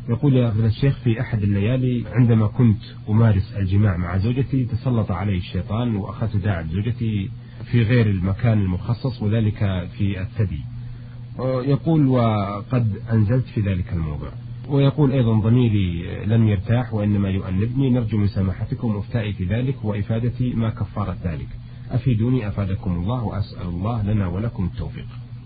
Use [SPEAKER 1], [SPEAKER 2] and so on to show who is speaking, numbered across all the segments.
[SPEAKER 1] يقول يا فضيلة الشيخ: في أحد الليالي عندما كنت أمارس الجماع مع زوجتي تسلط علي الشيطان وأخذت داعب زوجتي في غير المكان المخصص وذلك في الثدي. يقول: وقد أنزلت في ذلك الموضع. ويقول أيضا: ضميري لم يرتاح وإنما يؤنبني، نرجو من سماحتكم إفتائي في ذلك وإفادتي ما كفارة ذلك، أفيدوني أفادكم الله، وأسأل الله لنا ولكم التوفيق.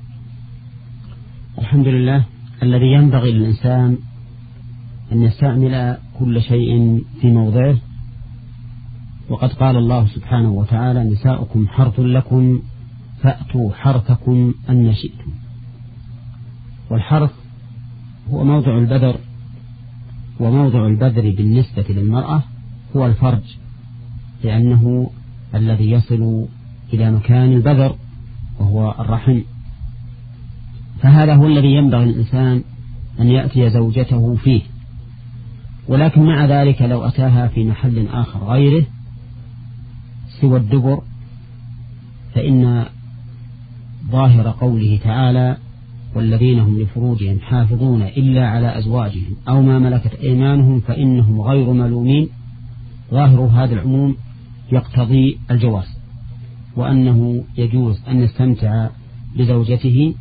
[SPEAKER 2] الحمد لله. الذي ينبغي للإنسان أن يستعمل كل شيء في موضعه، وقد قال الله سبحانه وتعالى: نساؤكم حرث لكم فأتوا حرثكم أن شئتم. والحرث هو موضع البذر، وموضع البذر بالنسبة للمرأة هو الفرج، لأنه الذي يصل إلى مكان البذر وهو الرحم. فهذا هو الذي ينبغي الإنسان أن يأتي زوجته فيه. ولكن مع ذلك لو أتاها في محل آخر غيره سوى الدبر، فإن ظاهر قوله تعالى: والذين هم لفروجهم حافظون إلا على أزواجهم أو ما ملكت أيمانهم فإنهم غير ملومين، ظاهر هذا العموم يقتضي الجواز، وأنه يجوز أن يستمتع بزوجته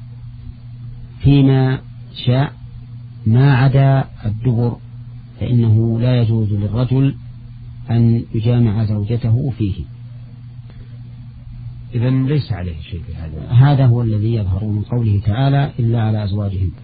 [SPEAKER 2] فيما شاء ما عدا الدبر، فإنه لا يجوز للرجل أن يجامع زوجته فيه.
[SPEAKER 1] إذن ليس عليه شيء في هذا.
[SPEAKER 2] هذا هو الذي يظهر من قوله تعالى: إلا على أزواجهم.